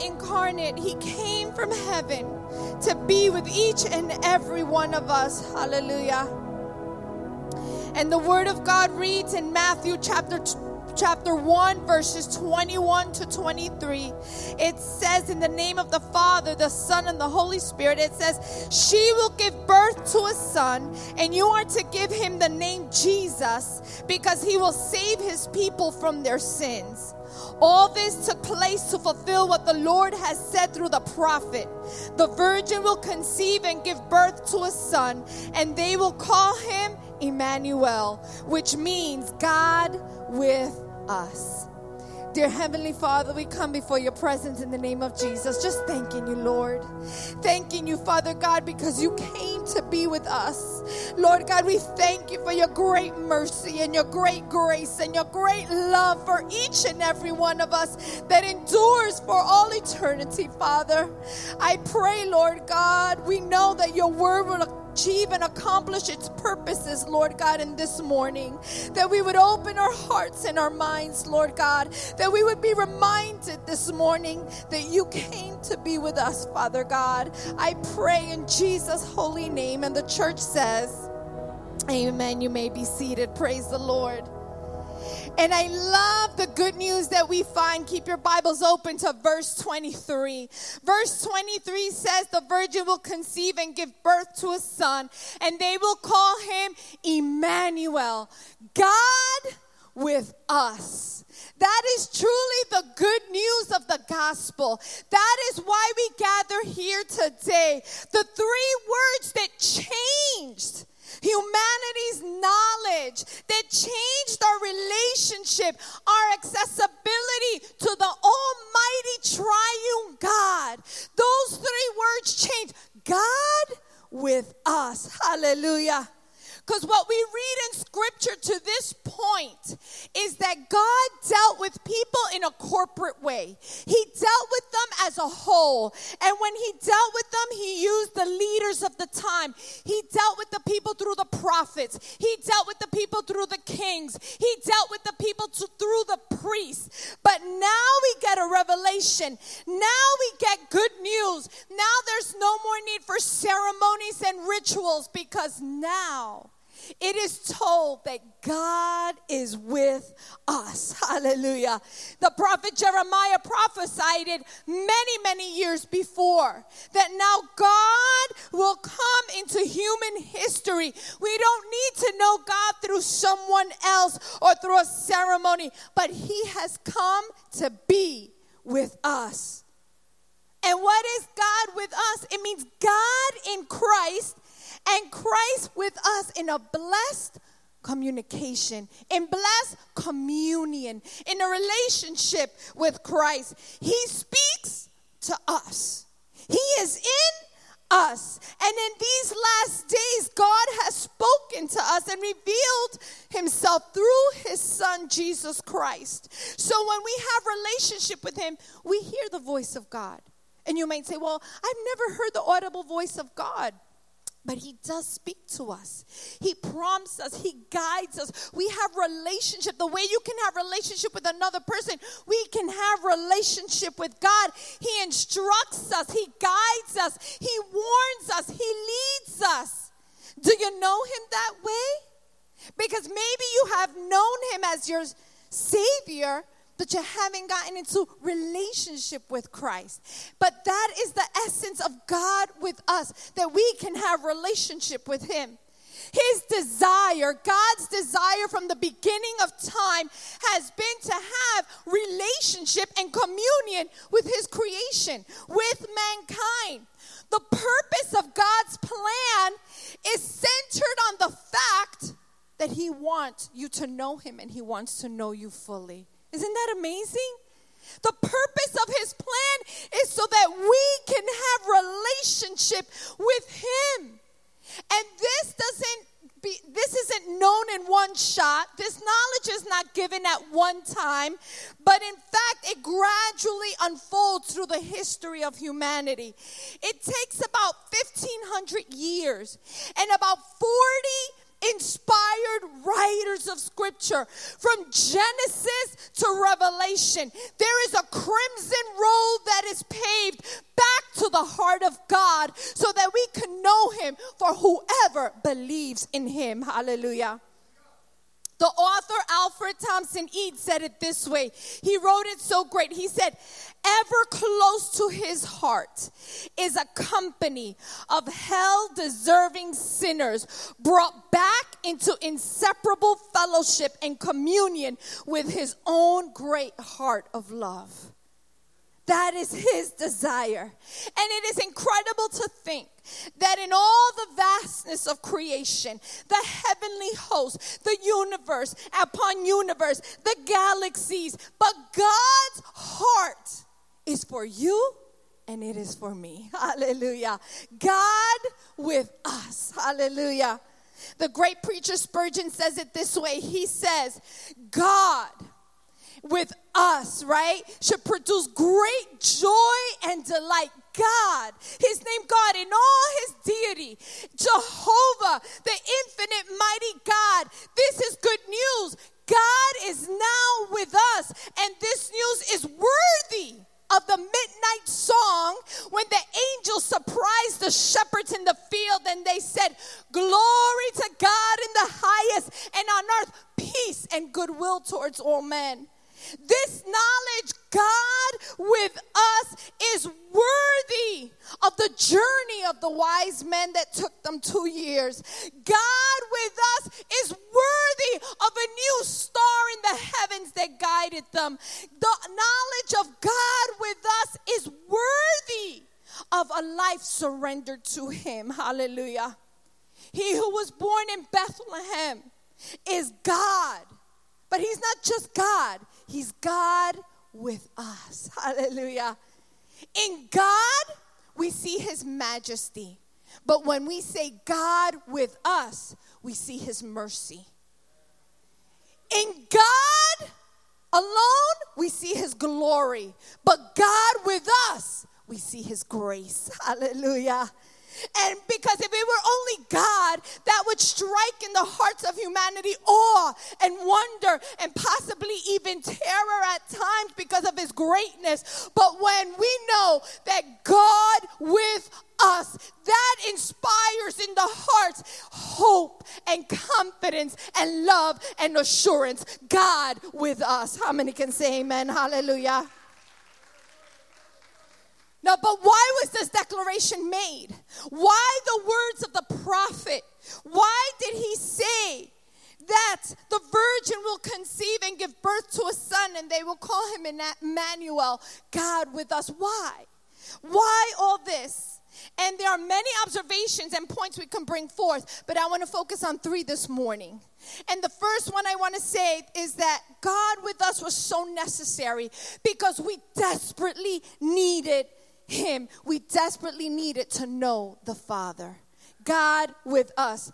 incarnate. He came from heaven to be with each and every one of us. Hallelujah. And the word of God reads in Matthew chapter 1, verses 21 to 23. It says, in the name of the Father, the Son, and the Holy Spirit, it says, she will give birth to a son, and you are to give him the name Jesus, because he will save his people from their sins. All this took place to fulfill what the Lord has said through the prophet. The virgin will conceive and give birth to a son, and they will call him Emmanuel, which means God with us. Dear Heavenly Father, we come before your presence in the name of Jesus, just thanking you, Lord. Thanking you, Father God, because you came to be with us. Lord God, we thank you for your great mercy and your great grace and your great love for each and every one of us that endures for all eternity, Father. I pray, Lord God, we know that your word will achieve and accomplish its purposes, Lord God, in this morning. That we would open our hearts and our minds, Lord God. That we would be reminded this morning that you came to be with us, Father God. I pray in Jesus' holy name. And the church says, amen. You may be seated. Praise the Lord. And I love the good news that we find. Keep your Bibles open to verse 23. Verse 23 says the virgin will conceive and give birth to a son, and they will call him Emmanuel, God with us. That is truly the good news of the gospel. That is why we gather here today. The three words that changed humanity's knowledge, that changed our relationship, our accessibility to the almighty triune God. Those three words changed. God with us. Hallelujah. Because what we read in Scripture to this point is that God dealt with people in a corporate way. He dealt with them as a whole. And when he dealt with them, he used the leaders of the time. He dealt with the people through the prophets. He dealt with the people through the kings. He dealt with the people through the priests. But now we get a revelation. Now we get good news. Now there's no more need for ceremonies and rituals, because now it is told that God is with us. Hallelujah. The prophet Jeremiah prophesied it many, many years before, that now God will come into human history. We don't need to know God through someone else or through a ceremony, but he has come to be with us. And what is God with us? It means God in Christ, and Christ with us in a blessed communication, in blessed communion, in a relationship with Christ. He speaks to us. He is in us. And in these last days, God has spoken to us and revealed himself through his son, Jesus Christ. So when we have relationship with him, we hear the voice of God. And you might say, well, I've never heard the audible voice of God. But he does speak to us. He prompts us. He guides us. We have relationship. The way you can have relationship with another person, we can have relationship with God. He instructs us. He guides us. He warns us. He leads us. Do you know him that way? Because maybe you have known him as your Savior, but you haven't gotten into relationship with Christ. But that is the essence of God with us, that we can have relationship with him. His desire, God's desire from the beginning of time, has been to have relationship and communion with his creation, with mankind. The purpose of God's plan is centered on the fact that he wants you to know him and he wants to know you fully. Isn't that amazing? The purpose of his plan is so that we can have relationship with him. And this isn't known in one shot. This knowledge is not given at one time, but in fact, it gradually unfolds through the history of humanity. It takes about 1,500 years and about 40 inspired writers of Scripture. From Genesis to Revelation, there is a crimson road that is paved back to the heart of God so that we can know him for whoever believes in him. Hallelujah. The author Alfred Thompson Eads said it this way. He wrote it so great. He said, ever close to his heart is a company of hell-deserving sinners brought back into inseparable fellowship and communion with his own great heart of love. That is his desire. And it is incredible to think that in all the vastness of creation, the heavenly host, the universe upon universe, the galaxies, but God's heart is for you and it is for me. Hallelujah. God with us. Hallelujah. The great preacher Spurgeon says it this way. He says, God with us, right, should produce great joy and delight. God, his name God in all his deity, Jehovah, the infinite mighty God. This is good news. God is now with us, and this news is worthy of the midnight song when the angels surprised the shepherds in the field and they said, glory to God in the highest, and on earth peace and goodwill towards all men. This knowledge, God with us, is worthy of the journey of the wise men that took them 2 years. God with us is worthy of a new star in the heavens that guided them. The knowledge of God with us is worthy of a life surrendered to him. Hallelujah. He who was born in Bethlehem is God. But he's not just God. He's God with us. Hallelujah. In God, we see his majesty. But when we say God with us, we see his mercy. In God alone, we see his glory. But God with us, we see his grace. Hallelujah. And because if it were only God, that would strike in the hearts of humanity awe and wonder and possibly even terror at times because of his greatness. But when we know that God with us, that inspires in the hearts hope and confidence and love and assurance. God with us. How many can say amen? Hallelujah. Now, but why was this declaration made? Why the words of the prophet? Why did he say that the virgin will conceive and give birth to a son and they will call him Emmanuel, God with us? Why? Why all this? And there are many observations and points we can bring forth, but I want to focus on 3 this morning. And the first one I want to say is that God with us was so necessary because we desperately needed him. We desperately needed to know the Father. God with us.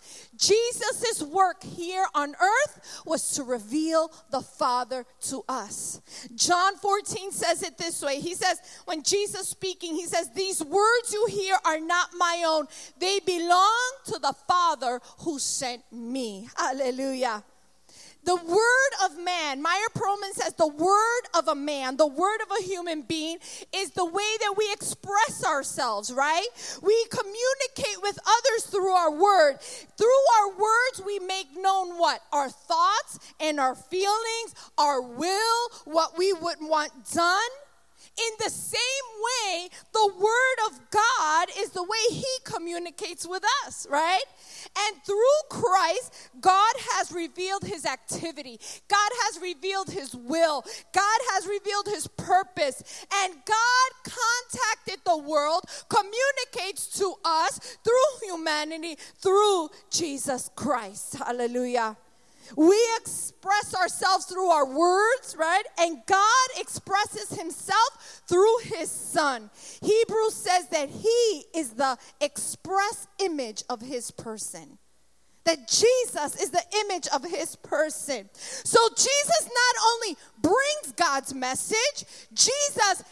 Jesus' work here on earth was to reveal the Father to us. John 14 says it this way. He says, when Jesus speaking, he says, these words you hear are not my own. They belong to the Father who sent me. Hallelujah. The word of man, Meyer Perlman says the word of a man, the word of a human being is the way that we express ourselves, right? We communicate with others through our word. Through our words, we make known what? Our thoughts and our feelings, our will, what we would want done. In the same way, the word of God is the way he communicates with us, right? And through Christ, God has revealed his activity. God has revealed his will. God has revealed his purpose. And God contacted the world, communicates to us through humanity, through Jesus Christ. Hallelujah. We express ourselves through our words, right? And God expresses himself through his Son. Hebrews says that he is the express image of his person. That Jesus is the image of his person. So Jesus not only brings God's message, Jesus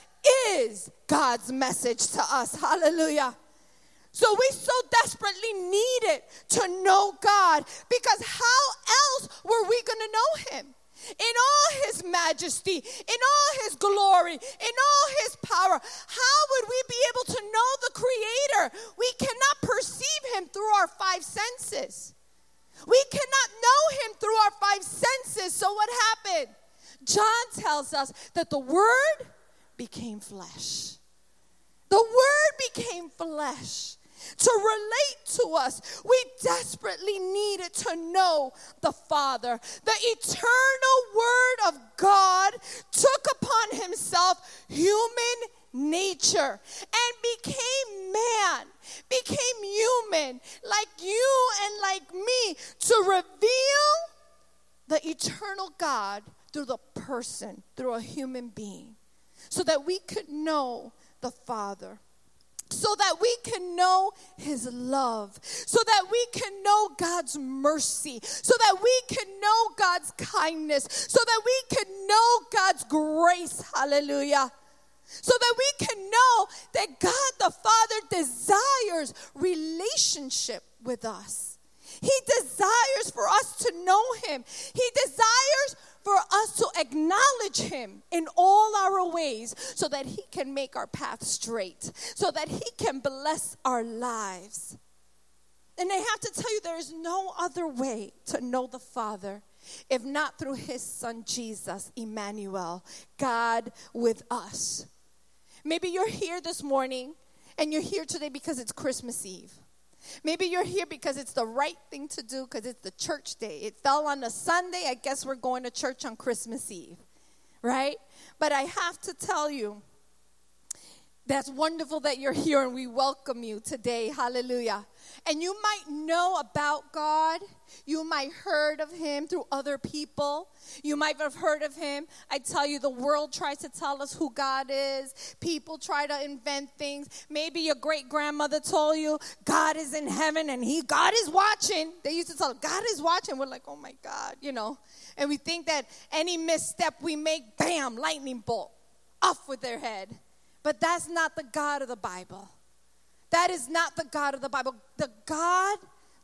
is God's message to us. Hallelujah. So we so desperately needed to know God, because how else were we going to know him? In all his majesty, in all his glory, in all his power, how would we be able to know the Creator? We cannot perceive him through our five senses. We cannot know him through our five senses. So what happened? John tells us that the Word became flesh. The Word became flesh. To relate to us, we desperately needed to know the Father. The eternal Word of God took upon himself human nature and became man, became human, like you and like me, to reveal the eternal God through the person, through a human being, so that we could know the Father. So that we can know his love, so that we can know God's mercy, so that we can know God's kindness, so that we can know God's grace, hallelujah. So that we can know that God the Father desires relationship with us. He desires for us to know him. He desires for us to acknowledge him in all our ways, so that he can make our path straight, so that he can bless our lives. And I have to tell you, there is no other way to know the Father if not through his Son Jesus, Emmanuel, God with us. Maybe you're here this morning and you're here today because it's Christmas Eve. Maybe you're here because it's the right thing to do, because it's the church day. It fell on a Sunday. I guess we're going to church on Christmas Eve, right? But I have to tell you, that's wonderful that you're here, and we welcome you today. Hallelujah. And you might know about God. You might heard of him through other people. You might have heard of him. I tell you, the world tries to tell us who God is. People try to invent things. Maybe your great-grandmother told you God is in heaven and God is watching. They used to tell us, God is watching. We're like, oh my God, you know. And we think that any misstep we make, bam, lightning bolt, off with their head. But that's not the God of the Bible. That is not the God of the Bible. The God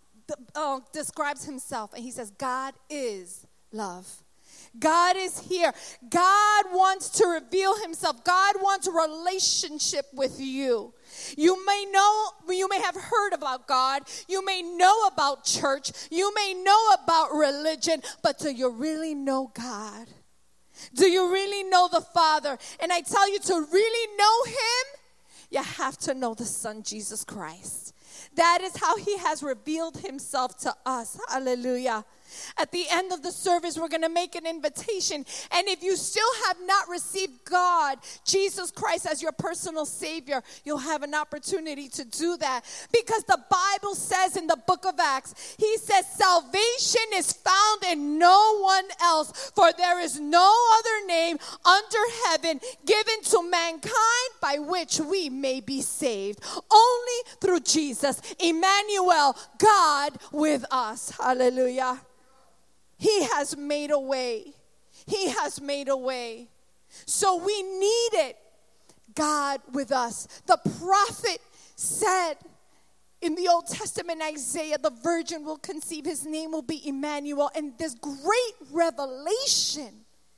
describes himself, and he says, God is love. God is here. God wants to reveal himself. God wants a relationship with you. You may have heard about God. You may know about church. You may know about religion, but do you really know God? Do you really know the Father? And I tell you, to really know him, you have to know the Son, Jesus Christ. That is how he has revealed himself to us. Hallelujah. At the end of the service, we're going to make an invitation. And if you still have not received God, Jesus Christ, as your personal Savior, you'll have an opportunity to do that. Because the Bible says in the book of Acts, he says, salvation is found in no one else, for there is no other name under heaven given to mankind by which we may be saved. Only through Jesus, Emmanuel, God with us. Hallelujah. He has made a way. He has made a way. So we needed God with us. The prophet said in the Old Testament, Isaiah, the virgin will conceive. His name will be Emmanuel. And this great revelation,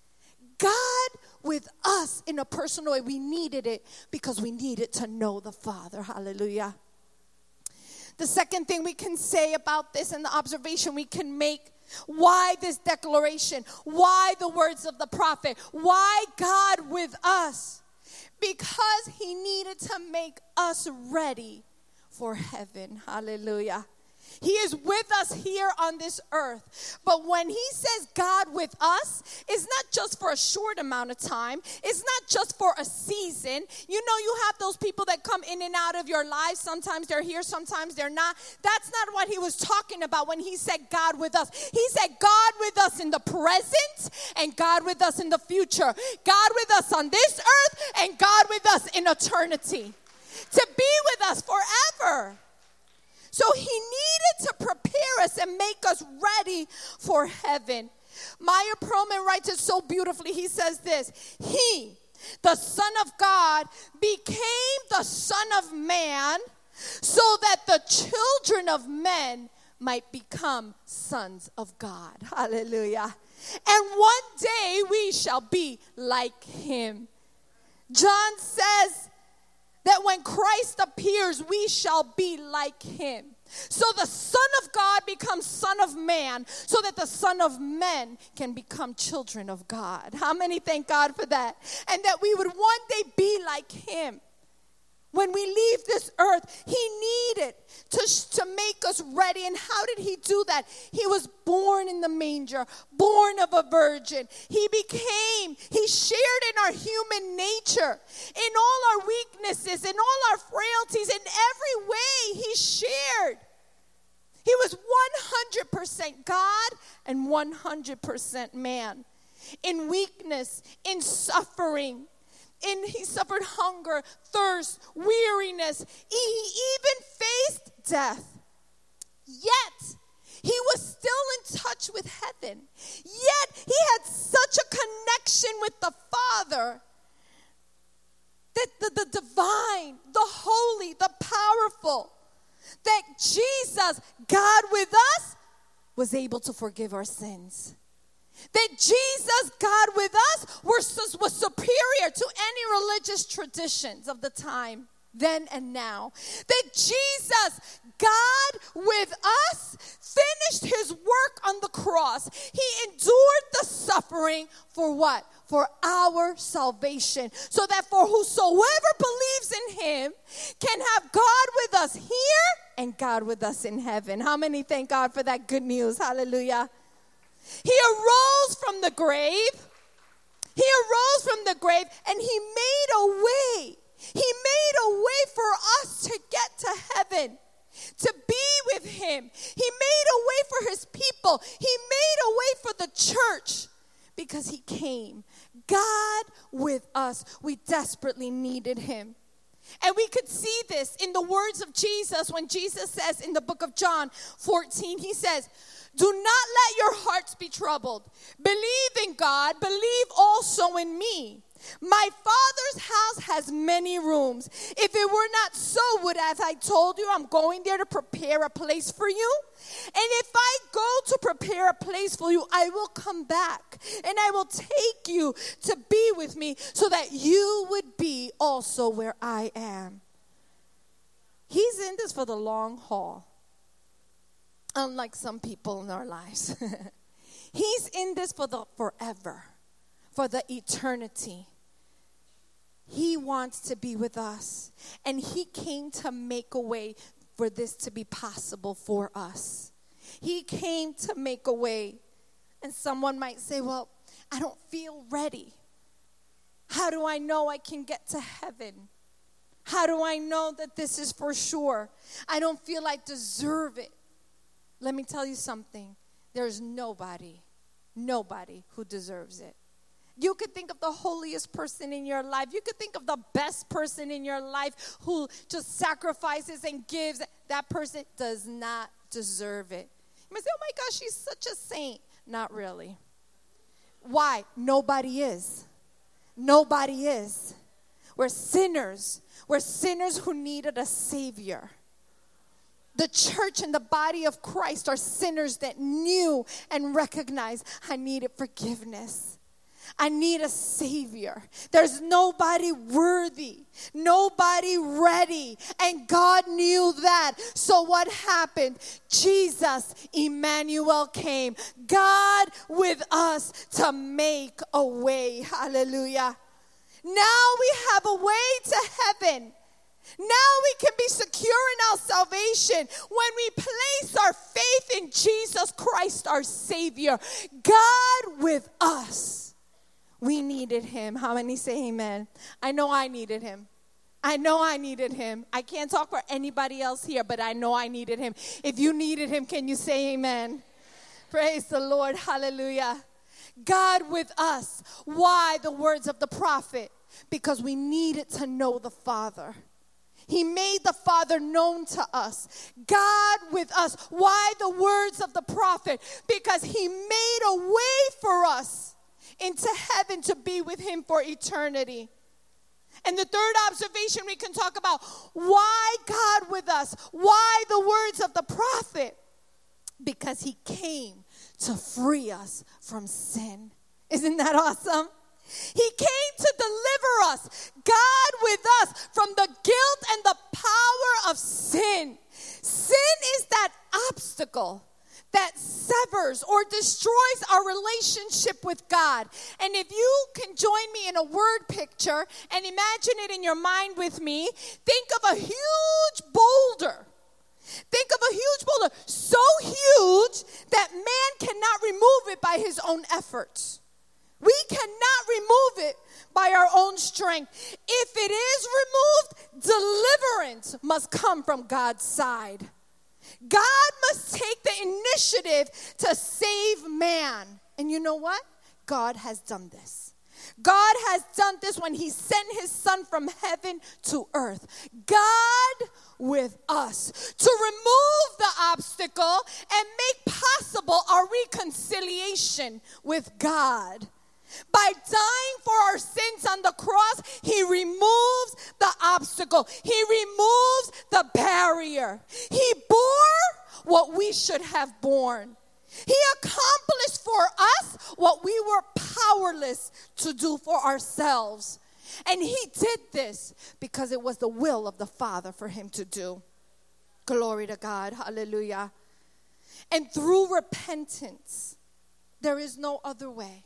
God with us in a personal way. We needed it because we needed to know the Father. Hallelujah. The second thing we can say about this, and the observation we can make, why this declaration? Why the words of the prophet? Why God with us? Because he needed to make us ready for heaven. Hallelujah. He is with us here on this earth. But when he says God with us, it's not just for a short amount of time. It's not just for a season. You know, you have those people that come in and out of your life. Sometimes they're here, sometimes they're not. That's not what he was talking about when he said God with us. He said God with us in the present and God with us in the future. God with us on this earth and God with us in eternity. To be with us forever. So he needed to prepare us and make us ready for heaven. Meyer Perlman writes it so beautifully. He says this: he, the Son of God, became the Son of Man so that the children of men might become sons of God. Hallelujah. And one day we shall be like him. John says that when Christ appears, we shall be like him. So the Son of God becomes Son of Man, so that the Son of Men can become children of God. How many thank God for that? And that we would one day be like him. When we leave this earth, he needed to make us ready. And how did he do that? He was born in the manger, born of a virgin. He shared in our human nature, in all our weaknesses, in all our frailties, in every way he shared. He was 100% God and 100% man. In weakness, in suffering, he suffered hunger, thirst, weariness. He even faced death. Yet, he was still in touch with heaven. Yet, he had such a connection with the Father that the divine, the holy, the powerful, that Jesus, God with us, was able to forgive our sins. That Jesus, God with us, was superior to any religious traditions of the time, then and now. That Jesus, God with us, finished his work on the cross. He endured the suffering for what? For our salvation. So that for whosoever believes in him can have God with us here and God with us in heaven. How many thank God for that good news? Hallelujah. He arose from the grave. He arose from the grave and he made a way. He made a way for us to get to heaven, to be with him. He made a way for his people. He made a way for the church because he came. God with us. We desperately needed him. And we could see this in the words of Jesus when Jesus says in the book of John 14, he says, "Do not let your hearts be troubled. Believe in God. Believe also in me. My Father's house has many rooms. If it were not so, would have I told you I'm going there to prepare a place for you? And if I go to prepare a place for you, I will come back and I will take you to be with me so that you would be also where I am." He's in this for the long haul. Unlike some people in our lives. He's in this for the forever, for the eternity. He wants to be with us. And he came to make a way for this to be possible for us. He came to make a way. And someone might say, well, I don't feel ready. How do I know I can get to heaven? How do I know that this is for sure? I don't feel I deserve it. Let me tell you something. There's nobody who deserves it. You could think of the holiest person in your life. You could think of the best person in your life who just sacrifices and gives. That person does not deserve it. You might say, oh my gosh, she's such a saint. Not really. Why? Nobody is. Nobody is. We're sinners. We're sinners who needed a Savior. The church and the body of Christ are sinners that knew and recognized, I needed forgiveness. I need a Savior. There's nobody worthy, nobody ready. And God knew that. So what happened? Jesus, Emmanuel, came. God with us to make a way. Hallelujah. Now we have a way to heaven. Now we can be secure in our salvation when we place our faith in Jesus Christ, our Savior. God with us. We needed him. How many say amen? I know I needed him. I know I needed him. I can't talk for anybody else here, but I know I needed him. If you needed him, can you say amen? Praise the Lord. Hallelujah. God with us. Why the words of the prophet? Because we needed to know the Father. He made the Father known to us. God with us. Why the words of the prophet? Because he made a way for us into heaven to be with him for eternity. And the third observation we can talk about, why God with us? Why the words of the prophet? because he came to free us from sin. Isn't that awesome? He came to deliver us, God with us, from the guilt and the power of sin. Sin is that obstacle that severs or destroys our relationship with God. And if you can join me in a word picture and imagine it in your mind with me, think of a huge boulder. Think of a huge boulder, so huge that man cannot remove it by his own efforts. We cannot remove it by our own strength. If it is removed, deliverance must come from God's side. God must take the initiative to save man. And you know what? God has done this. God has done this when he sent his son from heaven to earth. God with us to remove the obstacle and make possible our reconciliation with God. By dying for our sins on the cross, he removes the obstacle. He removes the barrier. He bore what we should have borne. He accomplished for us what we were powerless to do for ourselves. And he did this because it was the will of the Father for him to do. Glory to God. Hallelujah. And through repentance, there is no other way.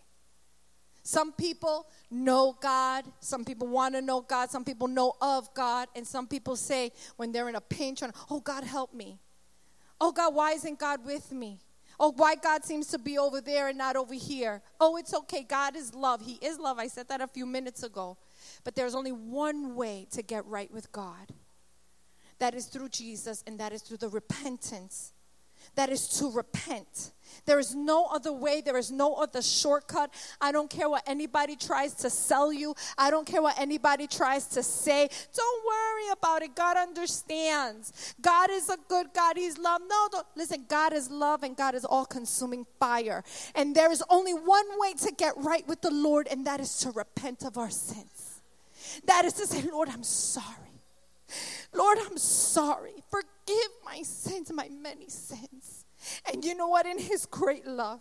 Some people know God. Some people want to know God. Some people know of God. And some people say when they're in a pinch, oh, God, help me. Oh, God, why isn't God with me? Oh, why God seems to be over there and not over here? Oh, it's okay. God is love. He is love. I said that a few minutes ago. But there's only one way to get right with God. That is through Jesus, and that is through the repentance. That is to repent. There is no other way. There is no other shortcut. I don't care what anybody tries to sell you. I don't care what anybody tries to say. Don't worry about it. God understands. God is a good God. He's love. No, listen, God is love and God is all-consuming fire. And there is only one way to get right with the Lord, and that is to repent of our sins. That is to say, Lord, I'm sorry. Lord, I'm sorry. Forgive my sins, my many sins. And you know what? In his great love,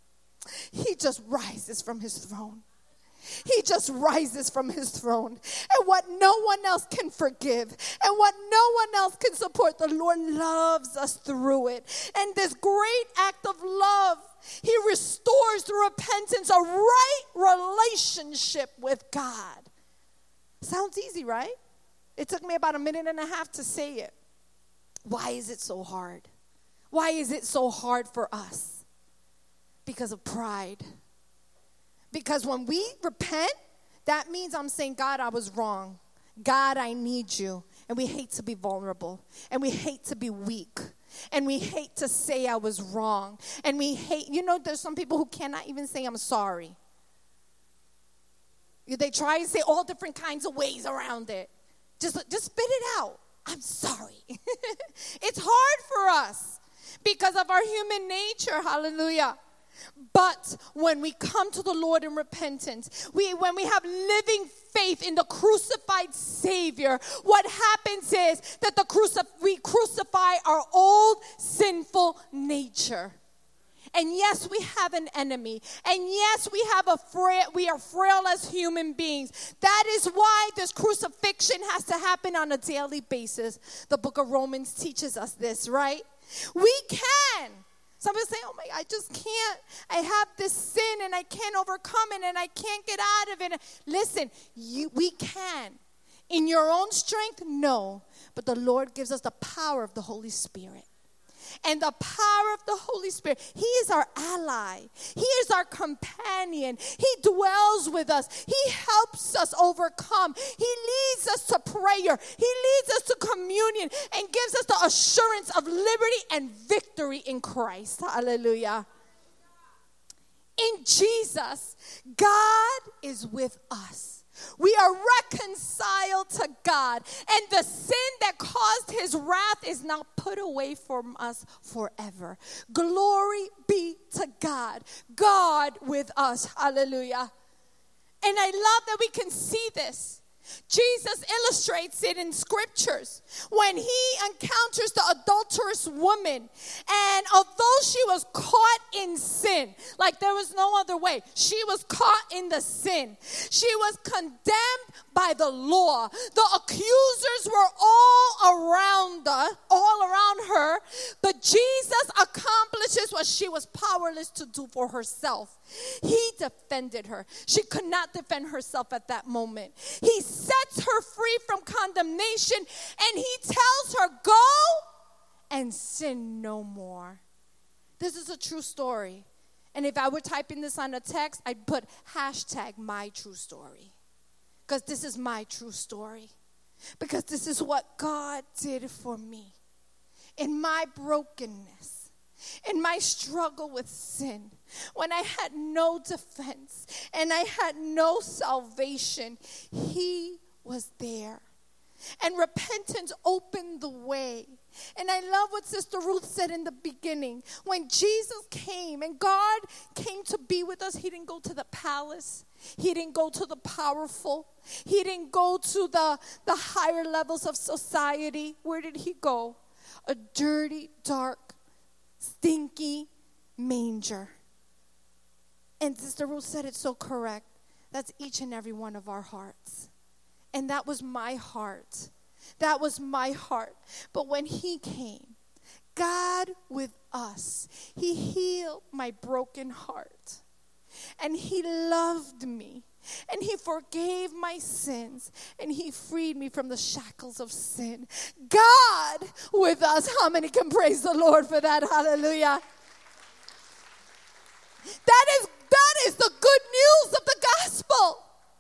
he just rises from his throne. He just rises from his throne. And what no one else can forgive and what no one else can support, the Lord loves us through it. And this great act of love, he restores through repentance a right relationship with God. Sounds easy, right? It took me about 1.5 minutes to say it. Why is it so hard? Why is it so hard for us? Because of pride. Because when we repent, that means I'm saying, God, I was wrong. God, I need you. And we hate to be vulnerable. And we hate to be weak. And we hate to say I was wrong. And we hate, there's some people who cannot even say I'm sorry. They try to say all different kinds of ways around it. Just spit it out. I'm sorry. It's hard for us because of our human nature. Hallelujah. But when we come to the Lord in repentance, when we have living faith in the crucified Savior, what happens is that we crucify our old sinful nature. And yes, we have an enemy. And yes, we are frail as human beings. That is why this crucifixion has to happen on a daily basis. The book of Romans teaches us this, right? We can. Some people say, oh my, I just can't. I have this sin and I can't overcome it and I can't get out of it. Listen, we can. In your own strength, no. But the Lord gives us the power of the Holy Spirit. And the power of the Holy Spirit, he is our ally. He is our companion. He dwells with us. He helps us overcome. He leads us to prayer. He leads us to communion and gives us the assurance of liberty and victory in Christ. Hallelujah. In Jesus, God is with us. We are reconciled to God, and the sin that caused his wrath is now put away from us forever. Glory be to God. God with us. Hallelujah. And I love that we can see this Jesus illustrates it in scriptures when he encounters the adulterous woman. And although she was caught in sin, like there was no other way, she was caught in the sin. She was condemned by the law. The accusers were all around her, but Jesus accomplishes what she was powerless to do for herself. He defended her. She could not defend herself at that moment. He sets her free from condemnation, and he tells her, go and sin no more. This is a true story. And if I were typing this on a text, I'd put #mytruestory. Because this is my true story. Because this is what God did for me. In my brokenness, in my struggle with sin, when I had no defense and I had no salvation, he was there. And repentance opened the way. And I love what Sister Ruth said in the beginning. When Jesus came and God came to be with us, he didn't go to the palace. He didn't go to the powerful. He didn't go to the higher levels of society. Where did he go? A dirty, dark, stinky manger. And Sister Ruth said it so correct. That's each and every one of our hearts. And that was my heart. That was my heart. But when he came, God with us, he healed my broken heart. And he loved me. And he forgave my sins. And he freed me from the shackles of sin. God with us. How many can praise the Lord for that? Hallelujah. That is the good news of the gospel.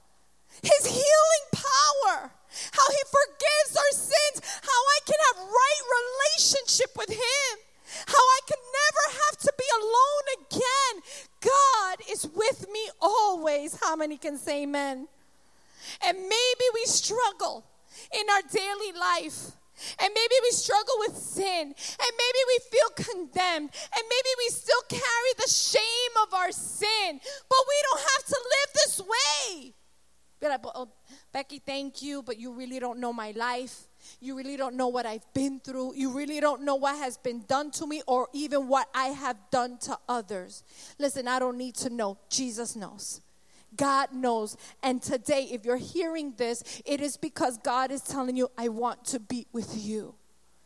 His healing power. How he forgives our sins. How I can have right relationship with him. How I can never have to be alone again. God is with me always. How many can say amen? And maybe we struggle in our daily life. And maybe we struggle with sin. And maybe we feel condemned. And maybe we still carry the shame of our sin. But we don't have to live this way. Be like, oh, Becky, thank you, but you really don't know my life. You really don't know what I've been through. You really don't know what has been done to me or even what I have done to others. Listen, I don't need to know. Jesus knows. God knows. And today, if you're hearing this, it is because God is telling you, I want to be with you.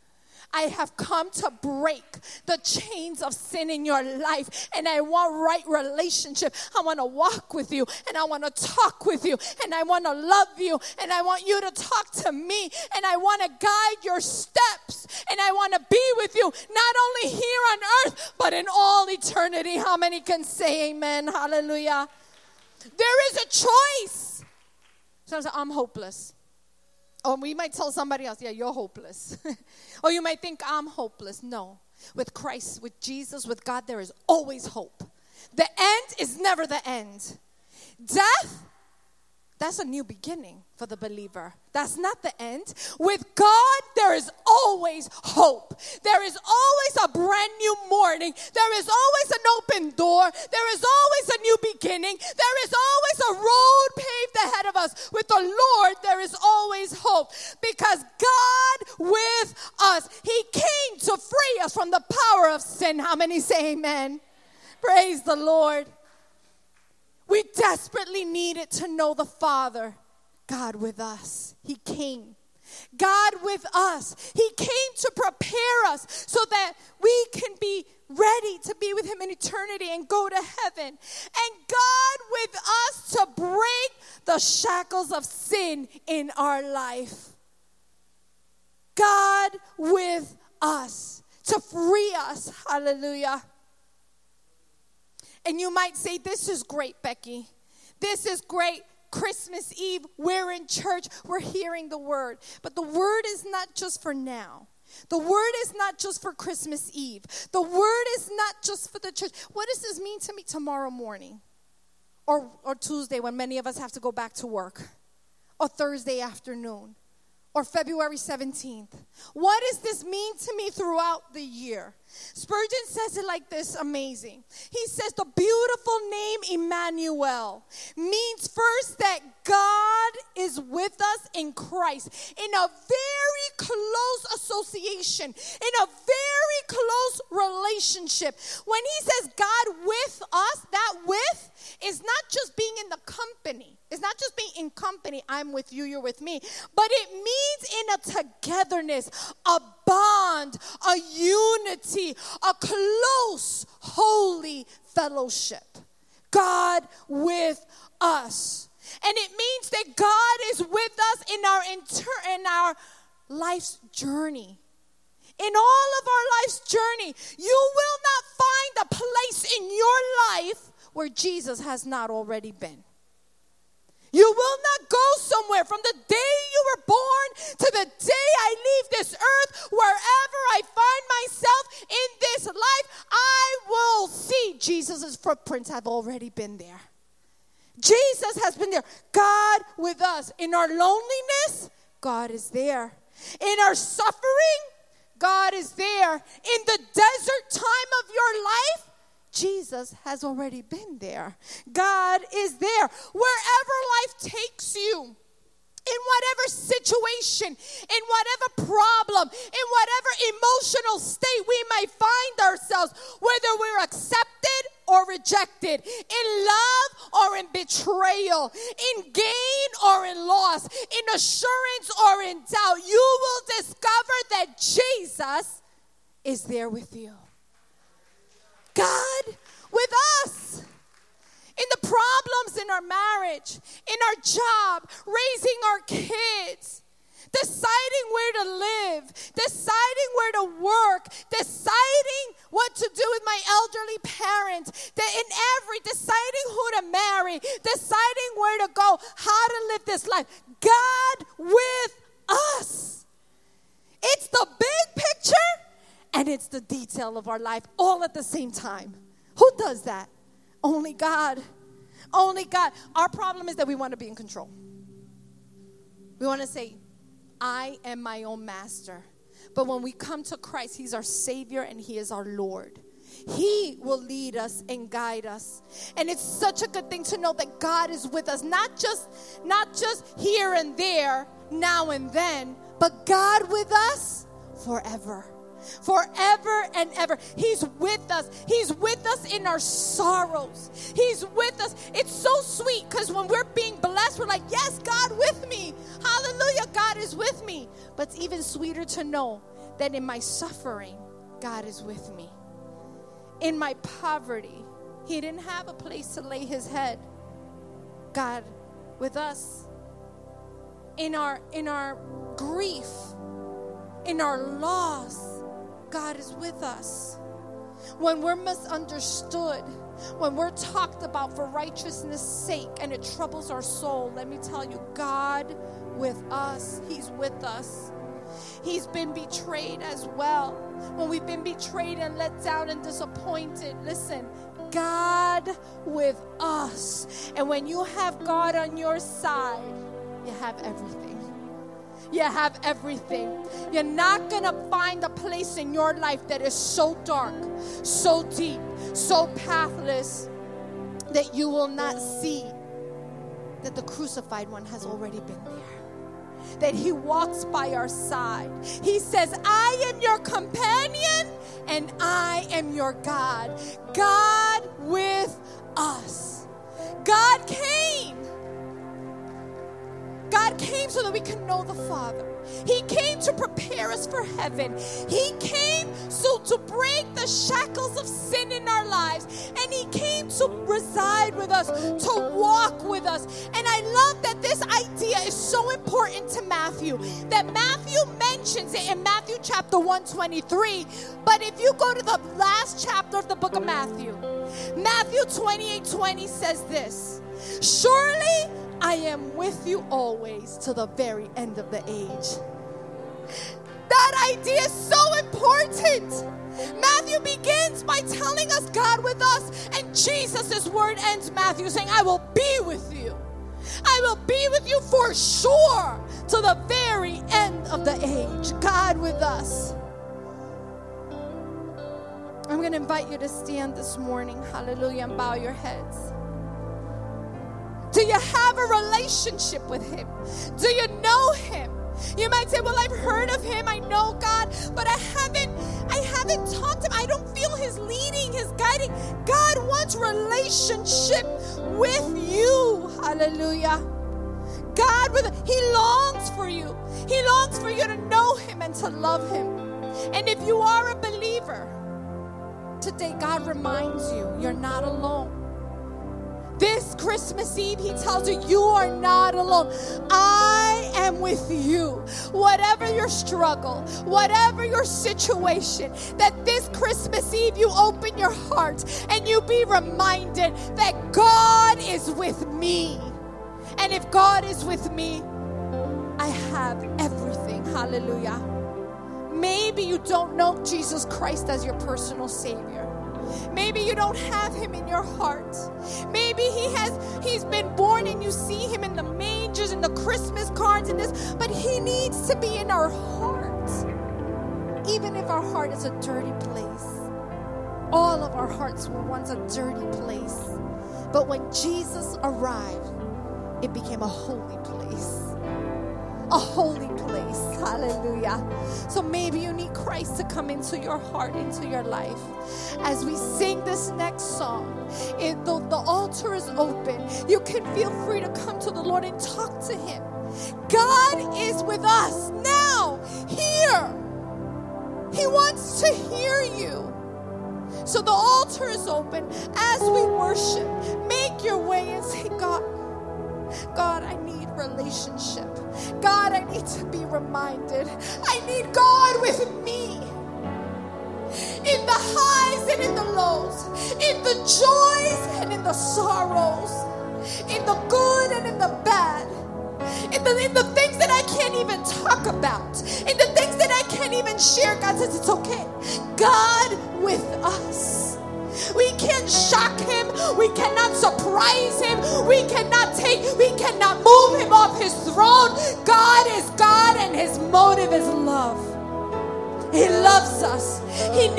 I have come to break the chains of sin in your life, and I want right relationship. I want to walk with you, and I want to talk with you, and I want to love you, and I want you to talk to me, and I want to guide your steps, and I want to be with you, not only here on earth, but in all eternity. How many can say amen? Hallelujah. There is a choice. Sometimes I'm hopeless. Or we might tell somebody else, yeah, you're hopeless. Or you might think I'm hopeless. No. With Christ, with Jesus, with God, there is always hope. The end is never the end. Death, that's a new beginning for the believer. That's not the end. With God, there is always hope. There is always a brand new morning. There is always an open door. There is always a new beginning. There is always a road paved ahead of us. With the Lord, there is always hope. Because God with us, he came to free us from the power of sin. How many say amen? Praise the Lord. We desperately needed to know the Father. God with us. He came. God with us. He came to prepare us so that we can be ready to be with him in eternity and go to heaven. And God with us to break the shackles of sin in our life. God with us to free us. Hallelujah. And you might say, this is great, Becky. This is great. Christmas Eve, we're in church, we're hearing the word. But the word is not just for now. The word is not just for Christmas Eve. The word is not just for the church. What does this mean to me tomorrow morning? Or Tuesday when many of us have to go back to work? Or Thursday afternoon? or February 17th? What does this mean to me throughout the year? Spurgeon says it like this, amazing. He says the beautiful name Emmanuel means first that God is with us in Christ in a very close association, in a very close relationship. When he says God with us, that with is not just being in the company. It's not just being in company, I'm with you, you're with me. But it means in a togetherness, a bond, a unity, a close, holy fellowship. God with us. And it means that God is with us in our life's journey. In all of our life's journey, you will not find a place in your life where Jesus has not already been. You will not go somewhere from the day you were born to the day I leave this earth. Wherever I find myself in this life, I will see Jesus' footprints have already been there. Jesus has been there. God with us. In our loneliness, God is there. In our suffering, God is there. In the desert time of your life, Jesus has already been there. God is there. Wherever life takes you, in whatever situation, in whatever problem, in whatever emotional state we might find ourselves, whether we're accepted or rejected, in love or in betrayal, in gain or in loss, in assurance or in doubt, you will discover that Jesus is there with you. God with us. In the problems in our marriage, in our job, raising our kids, deciding where to live, deciding where to work, deciding what to do with my elderly parent, deciding who to marry, deciding where to go, how to live this life. God with us. It's the big picture and it's the detail of our life all at the same time. Who does that? Only God. Only God. Our problem is that we want to be in control. We want to say, I am my own master. But when we come to Christ, He's our Savior and He is our Lord. He will lead us and guide us. And it's such a good thing to know that God is with us. Not just here and there, now and then, but God with us forever. Forever and ever. He's with us. He's with us in our sorrows. He's with us. It's so sweet because when we're being blessed, we're like, yes, God with me. Hallelujah, God is with me. But it's even sweeter to know that in my suffering, God is with me. In my poverty, He didn't have a place to lay His head. God with us. In our grief, in our loss, God is with us. When we're misunderstood, when we're talked about for righteousness' sake and it troubles our soul, let me tell you, God with us. He's with us. He's been betrayed as well. When we've been betrayed and let down and disappointed, listen, God with us. And when you have God on your side, you have everything. You have everything. You're not going to find a place in your life that is so dark, so deep, so pathless that you will not see that the crucified one has already been there. That He walks by our side. He says, I am your companion and I am your God. God with us. God came. God came so that we can know the Father. He came to prepare us for heaven. He came so to break the shackles of sin in our lives. And He came to reside with us, to walk with us. And I love that this idea is so important to Matthew. That Matthew mentions it in Matthew chapter 1:23. But if you go to the last chapter of the book of Matthew, Matthew 28:20 says this. Surely I am with you always to the very end of the age. That idea is so important. Matthew begins by telling us God with us, and Jesus' word ends Matthew saying, I will be with you. I will be with you for sure to the very end of the age. God with us. I'm going to invite you to stand this morning, hallelujah, and bow your heads. Do you have a relationship with him? Do you know him? You might say, well, I've heard of him. I know God, but I haven't talked to him. I don't feel his leading, his guiding. God wants relationship with you. Hallelujah. He longs for you. He longs for you to know him and to love him. And if you are a believer, today God reminds you, you're not alone. This Christmas Eve, he tells you, you are not alone. I am with you. Whatever your struggle, whatever your situation, that this Christmas Eve you open your heart and you be reminded that God is with me. And if God is with me, I have everything. Hallelujah. Maybe you don't know Jesus Christ as your personal Savior. Maybe you don't have him in your heart. Maybe he's been born and you see him in the mangers and the Christmas cards and this, but he needs to be in our heart. Even if our heart is a dirty place. All of our hearts were once a dirty place. But when Jesus arrived, it became a holy place. A holy place. Hallelujah. So maybe you need Christ to come into your heart, into your life. As we sing this next song, the altar is open. You can feel free to come to the Lord and talk to him. God is with us now, here. He wants to hear you. So the altar is open. As we worship, make your way and say, God, I need relationship. God, I need to be reminded. I need God with me. In the highs and in the lows. In the joys and in the sorrows. In the good and in the bad. In the things that I can't even talk about. In the things that I can't even share. God says it's okay. God with us. We can't shock him. We cannot surprise him. We cannot move him off his throne. God is God and his motive is love. He loves us. He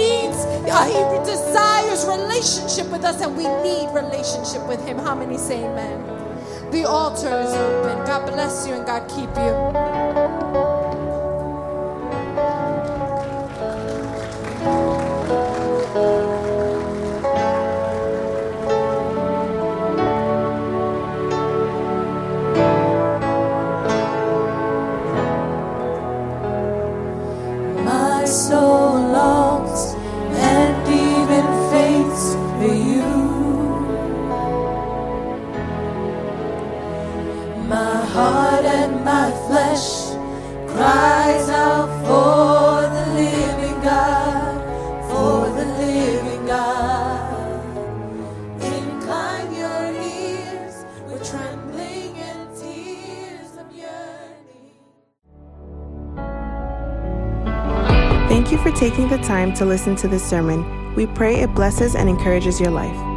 desires relationship with us and we need relationship with him. How many say amen? The altar is open. God bless you and God keep you. soul longs and even faints for you. My heart and my flesh cries out for the living God, for the living God. Incline your ears with trembling and tears of yearning. Thank you for taking the time to listen to this sermon. We pray it blesses and encourages your life.